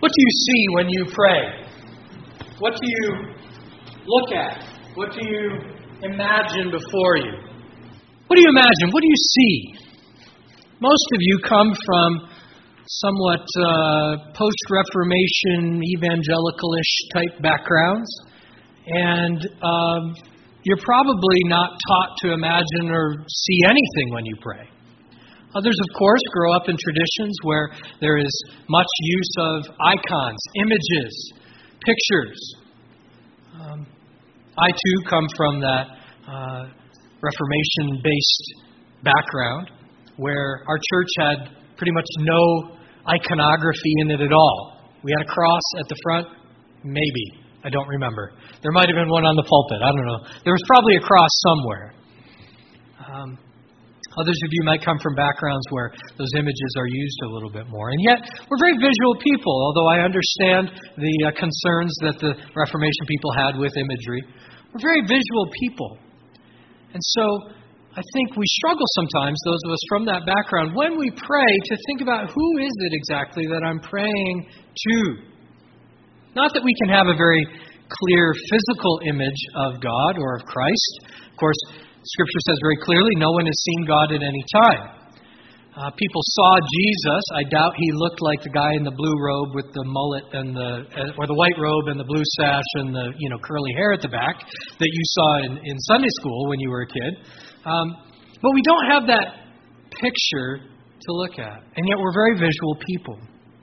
What do you see when you pray? What do you look at? What do you imagine before you? What do you imagine? What do you see? Most of you come from somewhat post-Reformation, evangelical-ish type backgrounds, and you're probably not taught to imagine or see anything when you pray. Others, of course, grow up in traditions where there is much use of icons, images, pictures. I, too, come from that Reformation-based background where our church had pretty much no iconography in it at all. We had a cross at the front, maybe. I don't remember. There might have been one on the pulpit. I don't know. There was probably a cross somewhere. Others of you might come from backgrounds where those images are used a little bit more. And yet, we're very visual people, although I understand the concerns that the Reformation people had with imagery. We're very visual people. And so, I think we struggle sometimes, those of us from that background, when we pray, to think about who is it exactly that I'm praying to. Not that we can have a very clear physical image of God or of Christ. Of course, Scripture says very clearly, no one has seen God at any time. People saw Jesus. I doubt he looked like the guy in the blue robe with the mullet and or the white robe and the blue sash and the curly hair at the back that you saw in Sunday school when you were a kid. But we don't have that picture to look at, and yet we're very visual people.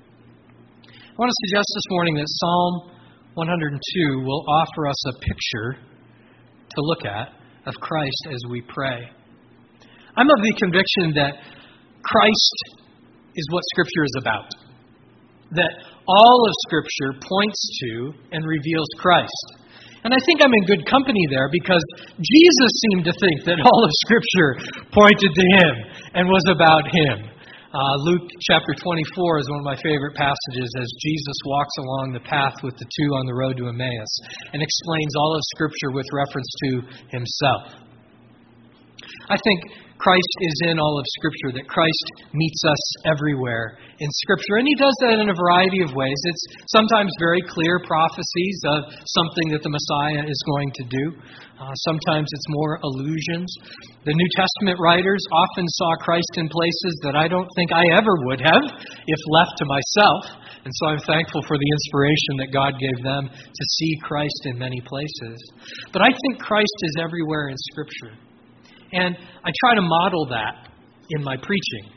I want to suggest this morning that Psalm 102 will offer us a picture to look at of Christ as we pray. I'm of the conviction that Christ is what Scripture is about. That all of Scripture points to and reveals Christ. And I think I'm in good company there because Jesus seemed to think that all of Scripture pointed to Him and was about Him. Luke chapter 24 is one of my favorite passages as Jesus walks along the path with the two on the road to Emmaus and explains all of Scripture with reference to Himself. I think Christ is in all of Scripture, that Christ meets us everywhere in Scripture. And He does that in a variety of ways. It's sometimes very clear prophecies of something that the Messiah is going to do. Sometimes it's more allusions. The New Testament writers often saw Christ in places that I don't think I ever would have if left to myself. And so I'm thankful for the inspiration that God gave them to see Christ in many places. But I think Christ is everywhere in Scripture. And I try to model that in my preaching.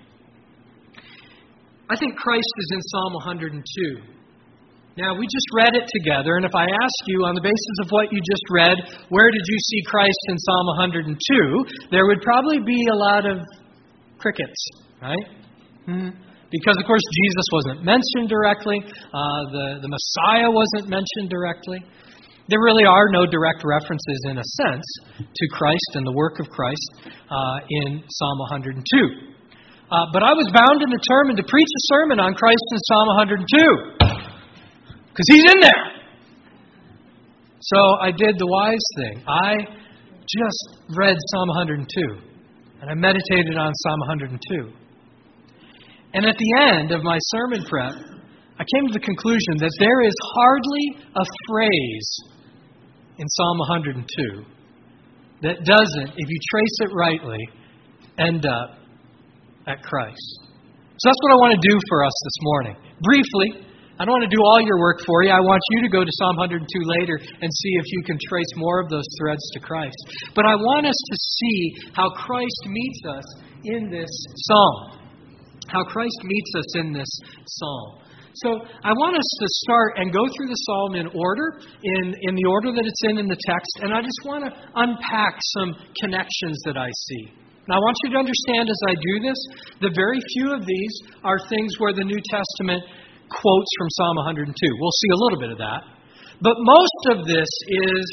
I think Christ is in Psalm 102. Now, we just read it together, and if I ask you on the basis of what you just read, where did you see Christ in Psalm 102, there would probably be a lot of crickets, right? Because, of course, Jesus wasn't mentioned directly. The Messiah wasn't mentioned directly. There really are no direct references, in a sense, to Christ and the work of Christ in Psalm 102. But I was bound and determined to preach a sermon on Christ in Psalm 102, because He's in there. So I did the wise thing. I just read Psalm 102, and I meditated on Psalm 102. And at the end of my sermon prep, I came to the conclusion that there is hardly a phrase in Psalm 102 that doesn't, if you trace it rightly, end up at Christ. So that's what I want to do for us this morning. Briefly, I don't want to do all your work for you. I want you to go to Psalm 102 later and see if you can trace more of those threads to Christ. But I want us to see how Christ meets us in this psalm. How Christ meets us in this psalm. So I want us to start and go through the psalm in order, in the order that it's in the text, and I just want to unpack some connections that I see. Now I want you to understand as I do this, that very few of these are things where the New Testament quotes from Psalm 102. We'll see a little bit of that. But most of this is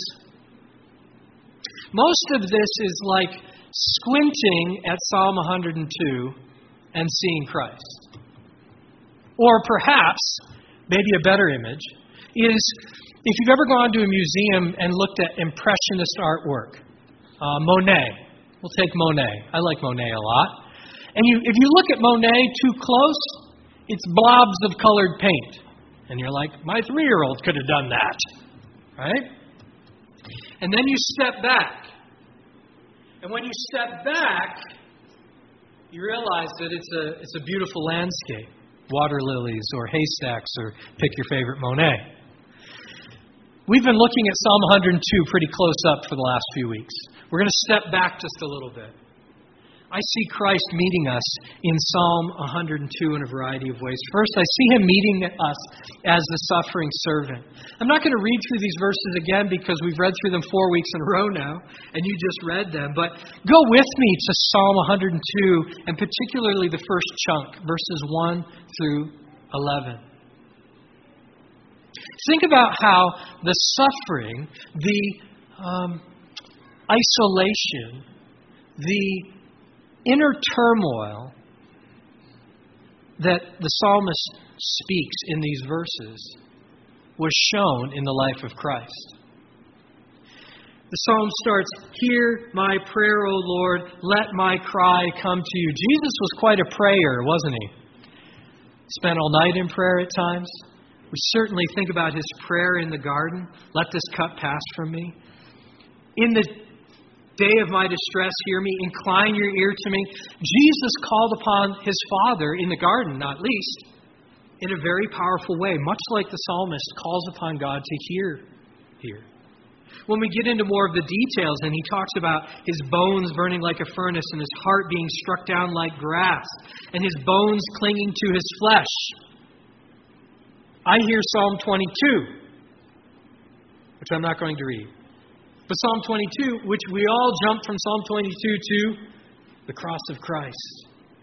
like squinting at Psalm 102 and seeing Christ. Or perhaps, maybe a better image, is if you've ever gone to a museum and looked at Impressionist artwork. Monet. We'll take Monet. I like Monet a lot. And if you look at Monet too close, it's blobs of colored paint. And you're like, my 3-year-old could have done that. Right? And then you step back. And when you step back, you realize that it's a beautiful landscape. Water lilies or haystacks or pick your favorite Monet. We've been looking at Psalm 102 pretty close up for the last few weeks. We're going to step back just a little bit. I see Christ meeting us in Psalm 102 in a variety of ways. First, I see Him meeting us as the suffering servant. I'm not going to read through these verses again because we've read through them 4 weeks in a row now, and you just read them. But go with me to Psalm 102, and particularly the first chunk, verses 1 through 11. Think about how the suffering, the isolation, the inner turmoil that the psalmist speaks in these verses was shown in the life of Christ. The psalm starts, "Hear my prayer, O Lord, let my cry come to you." Jesus was quite a prayer, wasn't He? Spent all night in prayer at times. We certainly think about His prayer in the garden, "Let this cup pass from me." In the day of my distress, hear me, incline your ear to me. Jesus called upon His Father in the garden, not least, in a very powerful way, much like the psalmist calls upon God to hear here. When we get into more of the details, and he talks about his bones burning like a furnace and his heart being struck down like grass and his bones clinging to his flesh, I hear Psalm 22, which I'm not going to read. But Psalm 22, which we all jump from Psalm 22 to the cross of Christ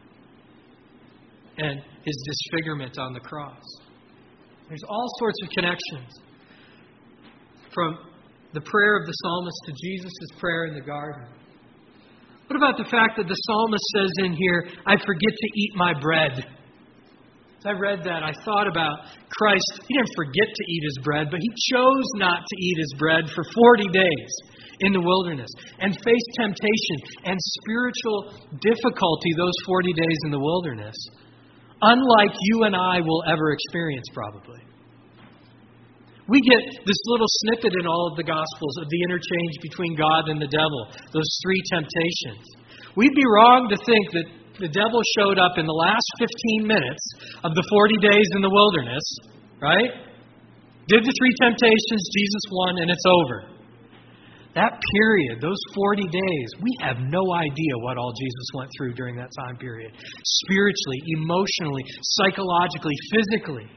and His disfigurement on the cross. There's all sorts of connections from the prayer of the psalmist to Jesus' prayer in the garden. What about the fact that the psalmist says in here, "I forget to eat my bread"? As I read that, I thought about Christ. He didn't forget to eat His bread, but He chose not to eat His bread for 40 days in the wilderness and faced temptation and spiritual difficulty those 40 days in the wilderness, unlike you and I will ever experience probably. We get this little snippet in all of the Gospels of the interchange between God and the devil, those 3 temptations. We'd be wrong to think that the devil showed up in the last 15 minutes of the 40 days in the wilderness, right? Did the 3 temptations, Jesus won, and it's over. That period, those 40 days, we have no idea what all Jesus went through during that time period. Spiritually, emotionally, psychologically, physically.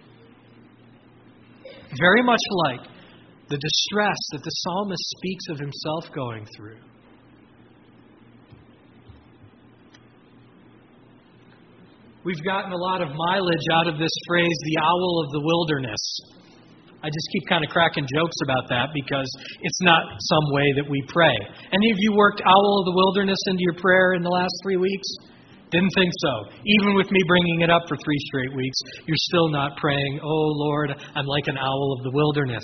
Very much like the distress that the psalmist speaks of himself going through. We've gotten a lot of mileage out of this phrase, the owl of the wilderness. I just keep kind of cracking jokes about that because it's not some way that we pray. Any of you worked owl of the wilderness into your prayer in the last 3 weeks? Didn't think so. Even with me bringing it up for 3 straight weeks, you're still not praying, "Oh Lord, I'm like an owl of the wilderness."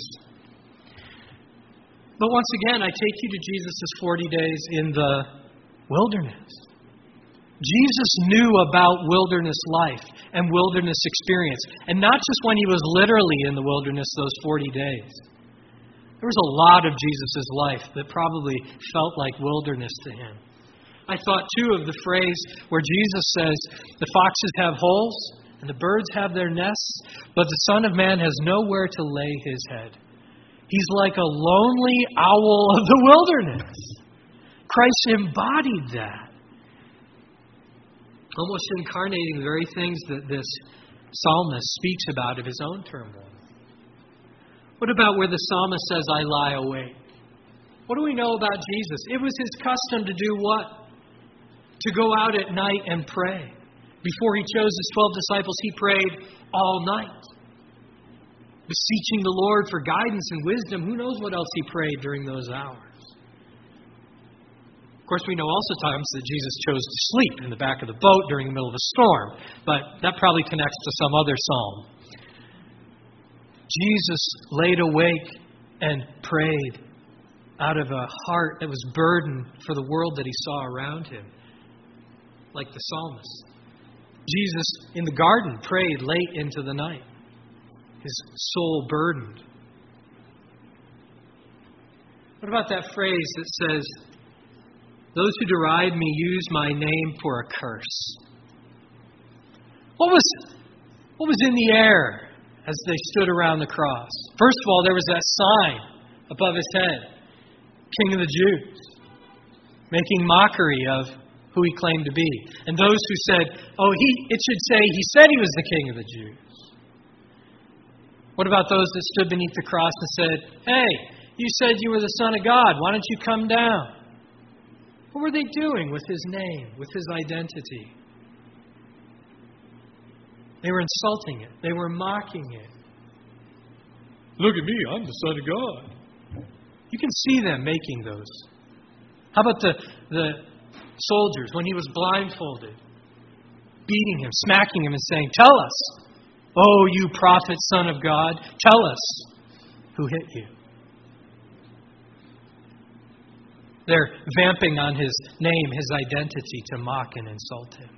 But once again, I take you to Jesus' 40 days in the wilderness. Jesus knew about wilderness life and wilderness experience. And not just when He was literally in the wilderness those 40 days. There was a lot of Jesus' life that probably felt like wilderness to Him. I thought, too, of the phrase where Jesus says, "The foxes have holes and the birds have their nests, but the Son of Man has nowhere to lay His head." He's like a lonely owl of the wilderness. Christ embodied that. Almost incarnating the very things that this psalmist speaks about of his own turmoil. What about where the psalmist says, "I lie awake"? What do we know about Jesus? It was His custom to do what? To go out at night and pray. Before He chose His 12 disciples, He prayed all night, beseeching the Lord for guidance and wisdom. Who knows what else He prayed during those hours? Of course, we know also times that Jesus chose to sleep in the back of the boat during the middle of a storm, but that probably connects to some other psalm. Jesus laid awake and prayed out of a heart that was burdened for the world that He saw around Him, like the psalmist. Jesus in the garden prayed late into the night. his soul burdened. What about that phrase that says, those who deride me use my name for a curse? What was in the air as they stood around the cross? First of all, there was that sign above his head, King of the Jews, making mockery of who he claimed to be. And those who said, it should say he said he was the King of the Jews. What about those that stood beneath the cross and said, hey, you said you were the Son of God. Why don't you come down? What were they doing with his name, with his identity? They were insulting it. They were mocking it. Look at me, I'm the Son of God. You can see them making those. How about the soldiers when he was blindfolded, beating him, smacking him and saying, tell us, oh, you prophet, Son of God, tell us who hit you. They're vamping on his name, his identity, to mock and insult him.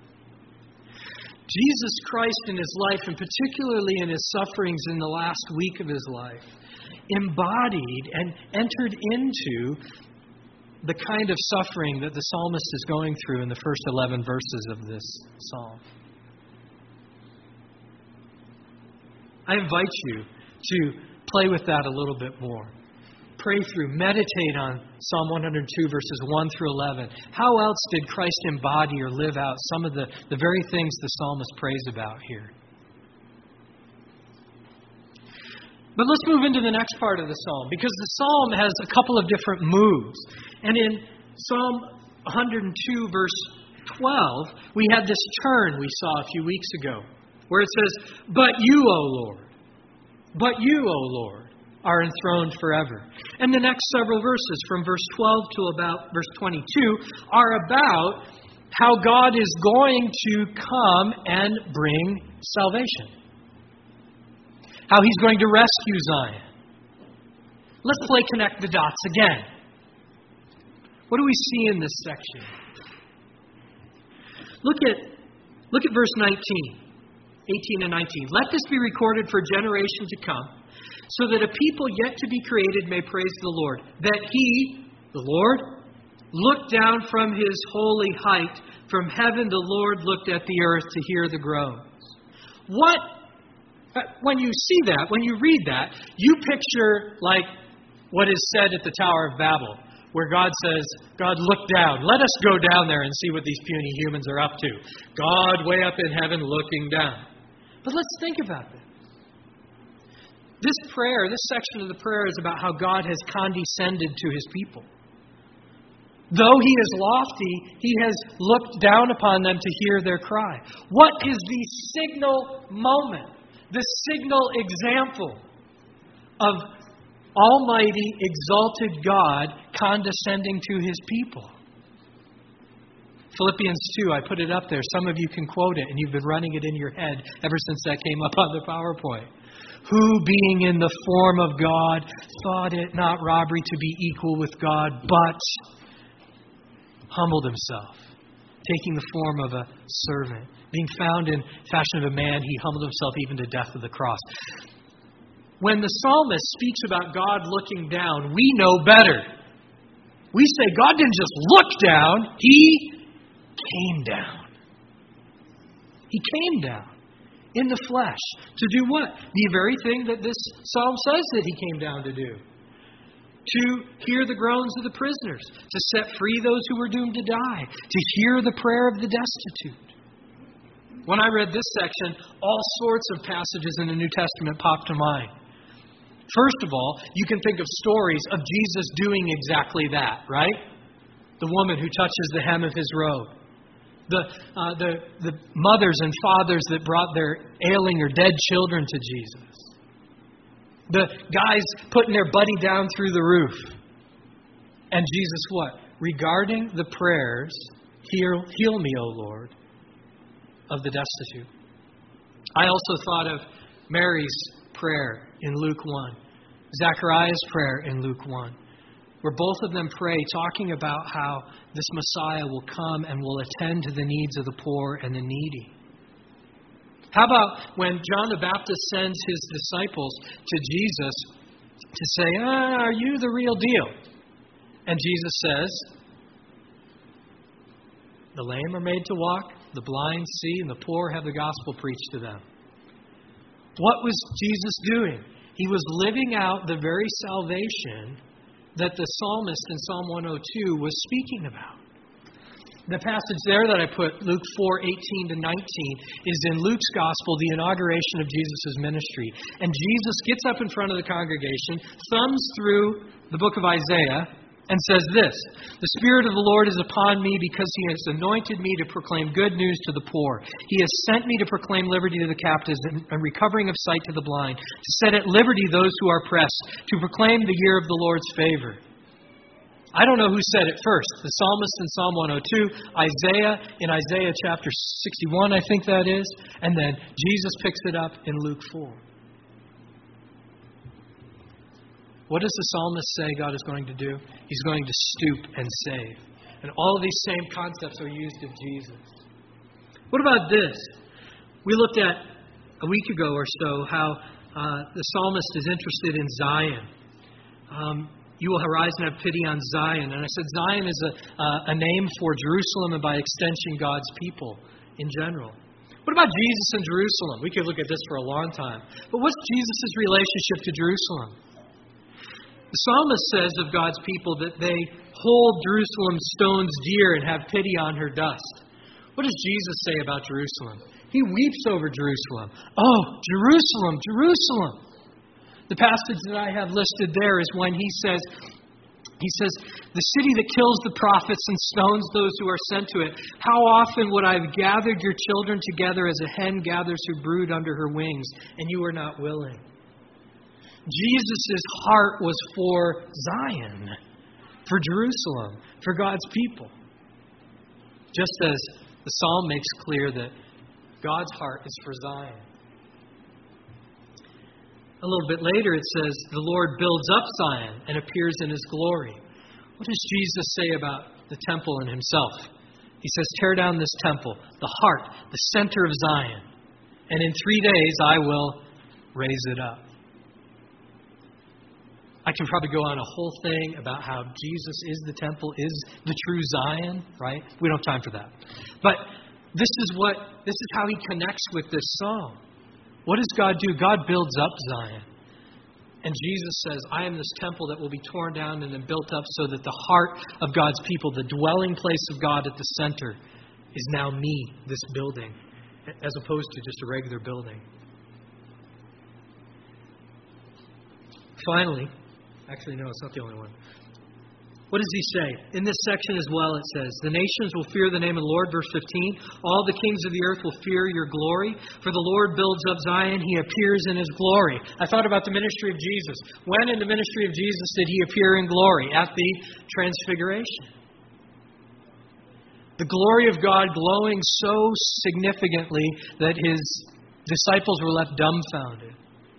Jesus Christ in his life, and particularly in his sufferings in the last week of his life, embodied and entered into the kind of suffering that the psalmist is going through in the first 11 verses of this psalm. I invite you to play with that a little bit more. Pray through, meditate on Psalm 102, verses 1 through 11. How else did Christ embody or live out some of the very things the psalmist prays about here? But let's move into the next part of the psalm, because the psalm has a couple of different moves. And in Psalm 102, verse 12, we had this turn we saw a few weeks ago, where it says, but you, O Lord, are enthroned forever. And the next several verses, from verse 12 to about verse 22, are about how God is going to come and bring salvation. How He's going to rescue Zion. Let's play connect the dots again. What do we see in this section? Look at verse 19, 18 and 19. Let this be recorded for generations to come, so that a people yet to be created may praise the Lord. That He, the Lord, looked down from His holy height. From heaven the Lord looked at the earth to hear the groans. When you see that, when you read that, you picture like what is said at the Tower of Babel, where God says, God, look down. Let us go down there and see what these puny humans are up to. God way up in heaven looking down. But let's think about this. This prayer, this section of the prayer is about how God has condescended to His people. Though He is lofty, He has looked down upon them to hear their cry. What is the signal moment, the signal example of Almighty, exalted God condescending to His people? Philippians 2, I put it up there. Some of you can quote it, and you've been running it in your head ever since that came up on the PowerPoint. Who, being in the form of God, thought it not robbery to be equal with God, but humbled Himself, taking the form of a servant. Being found in fashion of a man, He humbled Himself even to death of the cross. When the psalmist speaks about God looking down, we know better. We say God didn't just look down, He came down. He came down in the flesh to do what? The very thing that this psalm says that He came down to do. To hear the groans of the prisoners, to set free those who were doomed to die, to hear the prayer of the destitute. When I read this section, all sorts of passages in the New Testament popped to mind. First of all, you can think of stories of Jesus doing exactly that, right? The woman who touches the hem of His robe. The mothers and fathers that brought their ailing or dead children to Jesus. The guys putting their buddy down through the roof. And Jesus what? Regarding the prayers, heal me, O Lord, of the destitute. I also thought of Mary's prayer in Luke 1. Zechariah's prayer in Luke 1. Where both of them pray, talking about how this Messiah will come and will attend to the needs of the poor and the needy. How about when John the Baptist sends his disciples to Jesus to say, are you the real deal? And Jesus says, the lame are made to walk, the blind see, and the poor have the gospel preached to them. What was Jesus doing? He was living out the very salvation that the psalmist in Psalm 102 was speaking about. The passage there that I put, Luke 4:18 to 19, is in Luke's gospel, the inauguration of Jesus' ministry. And Jesus gets up in front of the congregation, thumbs through the book of Isaiah, and says this, the Spirit of the Lord is upon me because He has anointed me to proclaim good news to the poor. He has sent me to proclaim liberty to the captives and recovering of sight to the blind, to set at liberty those who are oppressed, to proclaim the year of the Lord's favor. I don't know who said it first, the psalmist in Psalm 102, Isaiah in Isaiah chapter 61, I think that is, and then Jesus picks it up in Luke 4. What does the psalmist say God is going to do? He's going to stoop and save. And all of these same concepts are used of Jesus. What about this? We looked at a week ago or so how the psalmist is interested in Zion. You will arise and have pity on Zion. And I said Zion is a name for Jerusalem and by extension God's people in general. What about Jesus and Jerusalem? We could look at this for a long time. But what's Jesus' relationship to Jerusalem? The psalmist says of God's people that they hold Jerusalem's stones dear and have pity on her dust. What does Jesus say about Jerusalem? He weeps over Jerusalem. Oh, Jerusalem, Jerusalem. The passage that I have listed there is when he says, the city that kills the prophets and stones those who are sent to it. How often would I have gathered your children together as a hen gathers her brood under her wings, and you were not willing. Jesus' heart was for Zion, for Jerusalem, for God's people. Just as the psalm makes clear that God's heart is for Zion. A little bit later it says, the Lord builds up Zion and appears in His glory. What does Jesus say about the temple and Himself? He says, tear down this temple, the heart, the center of Zion, and in 3 days I will raise it up. I can probably go on a whole thing about how Jesus is the temple, is the true Zion, right? We don't have time for that. But this is how He connects with this psalm. What does God do? God builds up Zion. And Jesus says, I am this temple that will be torn down and then built up so that the heart of God's people, the dwelling place of God at the center, is now me, this building, as opposed to just a regular building. Finally, actually, no, it's not the only one. What does He say? In this section as well, it says, the nations will fear the name of the Lord, verse 15. All the kings of the earth will fear your glory. For the Lord builds up Zion, He appears in His glory. I thought about the ministry of Jesus. When in the ministry of Jesus did He appear in glory? At the Transfiguration. The glory of God glowing so significantly that His disciples were left dumbfounded.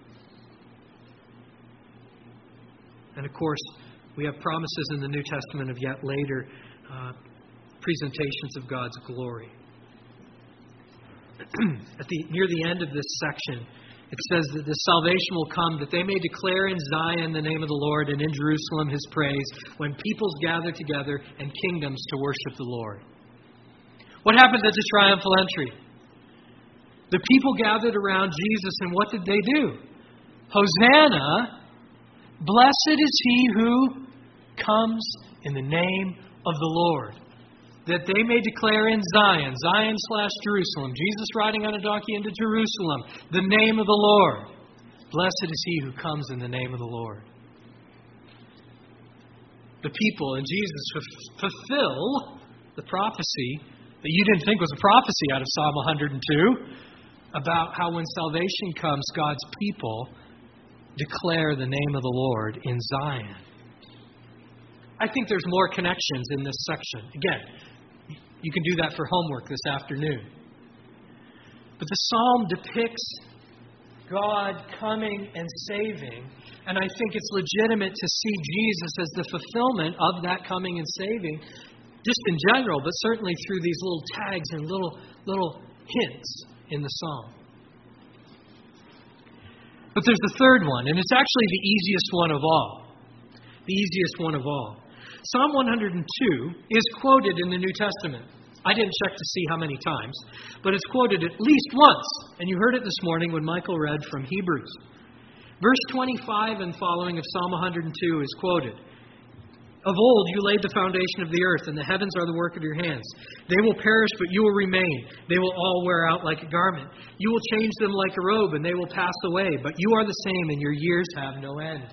And of course, we have promises in the New Testament of yet later presentations of God's glory. Near the end of this section, it says that the salvation will come, that they may declare in Zion the name of the Lord and in Jerusalem His praise, when peoples gather together and kingdoms to worship the Lord. What happened at the triumphal entry? The people gathered around Jesus, and what did they do? Hosanna! Blessed is He who comes in the name of the Lord, that they may declare in Zion, Zion/Jerusalem, Jesus riding on a donkey into Jerusalem, the name of the Lord. Blessed is He who comes in the name of the Lord. The people and Jesus fulfill the prophecy that you didn't think was a prophecy out of Psalm 102 about how when salvation comes, God's people declare the name of the Lord in Zion. I think there's more connections in this section. Again, you can do that for homework this afternoon. But the psalm depicts God coming and saving, and I think it's legitimate to see Jesus as the fulfillment of that coming and saving, just in general, but certainly through these little tags and little hints in the psalm. But there's the third one, and it's actually the easiest one of all. The easiest one of all. Psalm 102 is quoted in the New Testament. I didn't check to see how many times, but it's quoted at least once. And you heard it this morning when Michael read from Hebrews. Verse 25 and following of Psalm 102 is quoted. Of old you laid the foundation of the earth, and the heavens are the work of your hands. They will perish, but you will remain. They will all wear out like a garment. You will change them like a robe, and they will pass away. But you are the same, and your years have no end.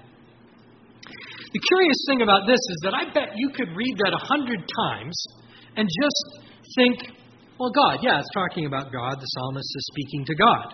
The curious thing about this is that I bet you could read that 100 times and just think, well, God, yeah, it's talking about God. The psalmist is speaking to God.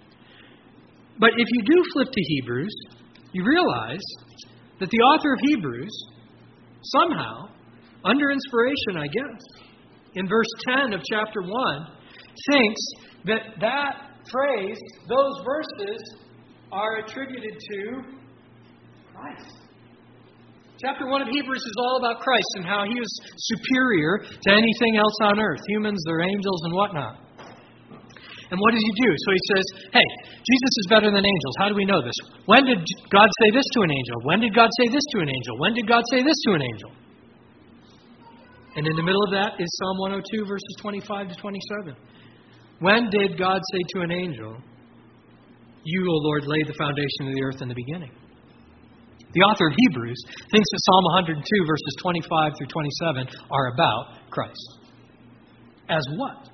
But if you do flip to Hebrews, you realize that the author of Hebrews somehow, under inspiration, I guess, in verse 10 of chapter 1, thinks that phrase, those verses, are attributed to Christ. Chapter 1 of Hebrews is all about Christ and how He is superior to anything else on earth, humans or angels and whatnot. And what does He do? So He says, hey, Jesus is better than angels. How do we know this? When did God say this to an angel? When did God say this to an angel? When did God say this to an angel? And in the middle of that is Psalm 102, verses 25 to 27. When did God say to an angel, you, O Lord, laid the foundation of the earth in the beginning? The author of Hebrews thinks that Psalm 102, verses 25 through 27, are about Christ. As what?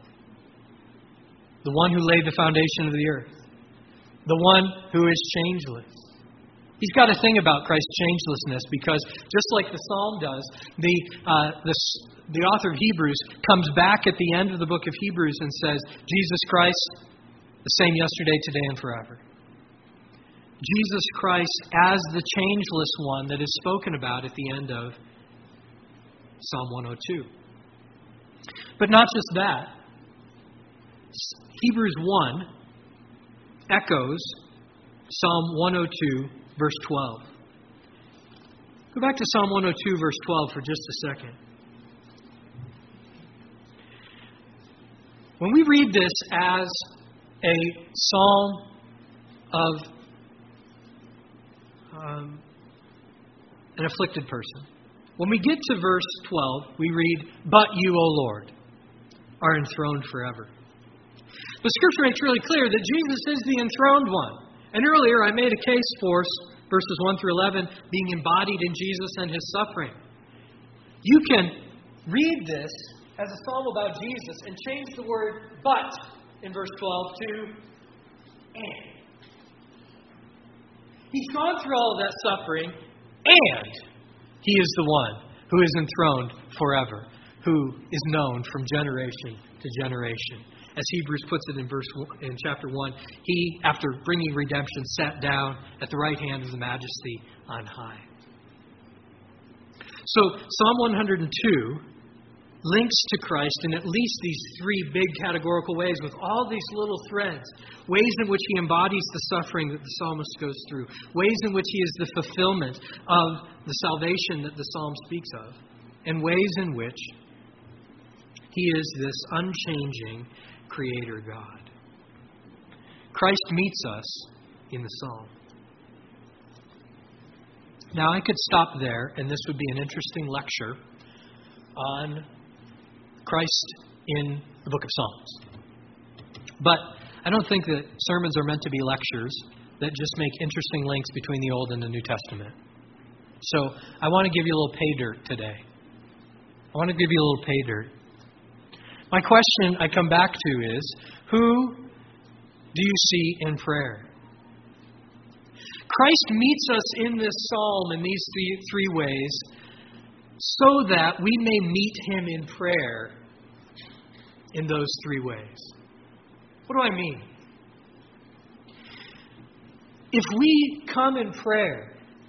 The one who laid the foundation of the earth. The one who is changeless. He's got a thing about Christ's changelessness because just like the Psalm does, the author of Hebrews comes back at the end of the book of Hebrews and says, Jesus Christ, the same yesterday, today, and forever. Jesus Christ as the changeless one that is spoken about at the end of Psalm 102. But not just that. Hebrews 1 echoes Psalm 102, verse 12. Go back to Psalm 102, verse 12 for just a second. When we read this as a psalm of an afflicted person, when we get to verse 12, we read, but you, O Lord, are enthroned forever. The Scripture makes really clear that Jesus is the enthroned one. And earlier I made a case for verses 1 through 11 being embodied in Jesus and His suffering. You can read this as a psalm about Jesus and change the word but in verse 12 to and. He's gone through all of that suffering, and He is the one who is enthroned forever, who is known from generation to generation. As Hebrews puts it in chapter 1, He, after bringing redemption, sat down at the right hand of the Majesty on high. So Psalm 102 links to Christ in at least these three big categorical ways with all these little threads. Ways in which He embodies the suffering that the psalmist goes through. Ways in which He is the fulfillment of the salvation that the psalm speaks of. And ways in which He is this unchanging Creator God. Christ meets us in the psalm. Now I could stop there, and this would be an interesting lecture on Christ in the book of Psalms. But I don't think that sermons are meant to be lectures that just make interesting links between the Old and the New Testament. So I want to give you a little pay dirt today. I want to give you a little pay dirt. My question I come back to is, who do you see in prayer? Christ meets us in this psalm in these three ways so that we may meet Him in prayer in those three ways. What do I mean? If we come in prayer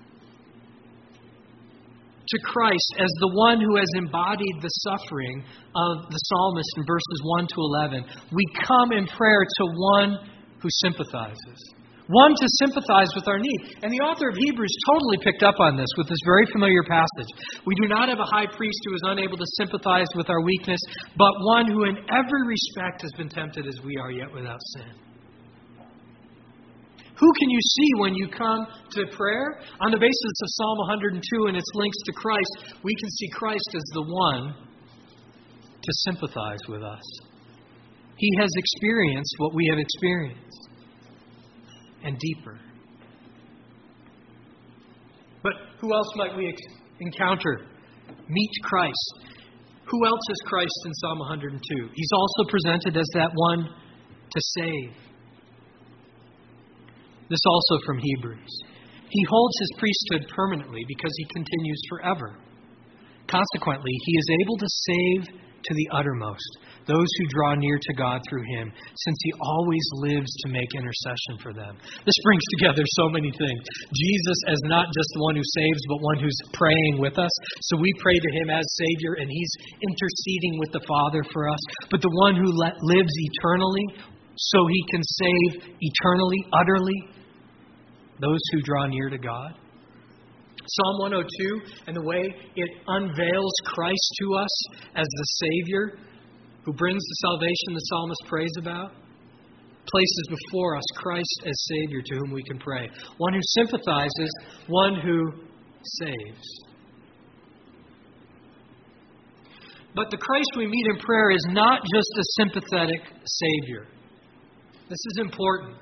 to Christ as the one who has embodied the suffering of the psalmist in verses 1 to 11, we come in prayer to one who sympathizes. One to sympathize with our need. And the author of Hebrews totally picked up on this with this very familiar passage. We do not have a high priest who is unable to sympathize with our weakness, but one who in every respect has been tempted as we are, yet without sin. Who can you see when you come to prayer? On the basis of Psalm 102 and its links to Christ, we can see Christ as the one to sympathize with us. He has experienced what we have experienced, and deeper. But who else might we encounter? Meet Christ. Who else is Christ in Psalm 102? He's also presented as that one to save. This also from Hebrews. He holds his priesthood permanently because he continues forever. Consequently, he is able to save to the uttermost those who draw near to God through him, since he always lives to make intercession for them. This brings together so many things. Jesus as not just the one who saves, but one who's praying with us. So we pray to him as Savior, and he's interceding with the Father for us. But the one who lives eternally, so he can save eternally, utterly, those who draw near to God. Psalm 102 and the way it unveils Christ to us as the Savior who brings the salvation the psalmist prays about, places before us Christ as Savior to whom we can pray. One who sympathizes, one who saves. But the Christ we meet in prayer is not just a sympathetic Savior. This is important.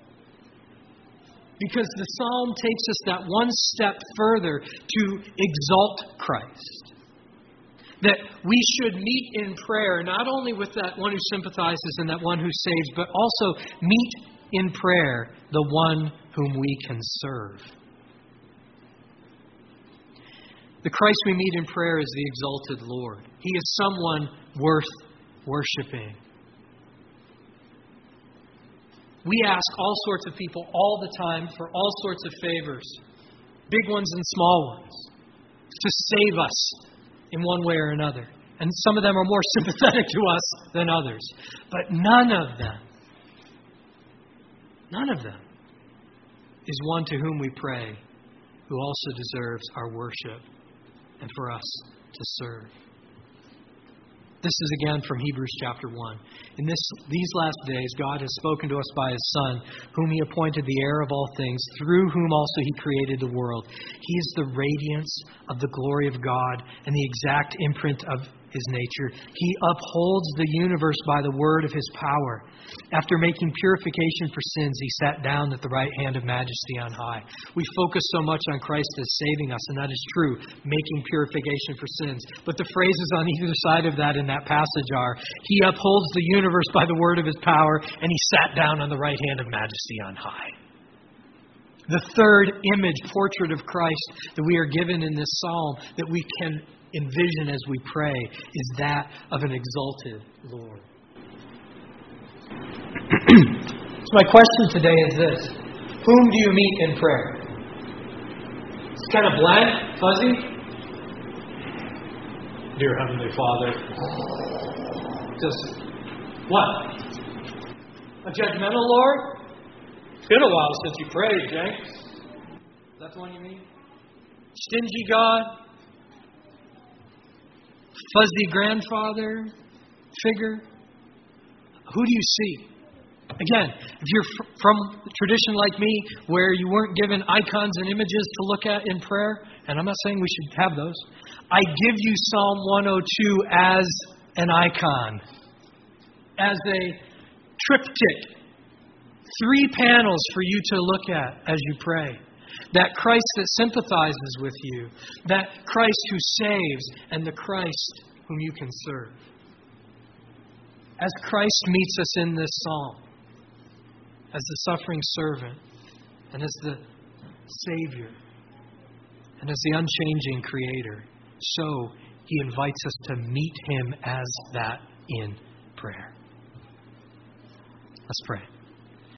Because the psalm takes us that one step further to exalt Christ. That we should meet in prayer not only with that one who sympathizes and that one who saves, but also meet in prayer the one whom we can serve. The Christ we meet in prayer is the exalted Lord. He is someone worth worshiping. We ask all sorts of people all the time for all sorts of favors, big ones and small ones, to save us in one way or another. And some of them are more sympathetic to us than others. But none of them is one to whom we pray, who also deserves our worship and for us to serve. This is again from Hebrews chapter 1. In these last days, God has spoken to us by His Son, whom He appointed the heir of all things, through whom also He created the world. He is the radiance of the glory of God and the exact imprint of His nature. He upholds the universe by the word of His power. After making purification for sins, He sat down at the right hand of Majesty on high. We focus so much on Christ as saving us, and that is true, making purification for sins. But the phrases on either side of that in that passage are, He upholds the universe by the word of His power, and He sat down on the right hand of Majesty on high. The third image, portrait of Christ that we are given in this psalm that we can envision as we pray is that of an exalted Lord. So my question today is this: whom do you meet in prayer? It's kind of blank, fuzzy. Dear Heavenly Father. Just what? A judgmental Lord? It's been a while since you prayed, Jenks. Is that the one you mean? Stingy God? Fuzzy grandfather figure? Who do you see? Again, if you're from a tradition like me where you weren't given icons and images to look at in prayer, and I'm not saying we should have those, I give you Psalm 102 as an icon, as a triptych, 3 panels for you to look at as you pray. That Christ that sympathizes with you, that Christ who saves, and the Christ whom you can serve. As Christ meets us in this psalm, as the suffering servant, and as the Savior, and as the unchanging Creator, so He invites us to meet Him as that in prayer. Let's pray.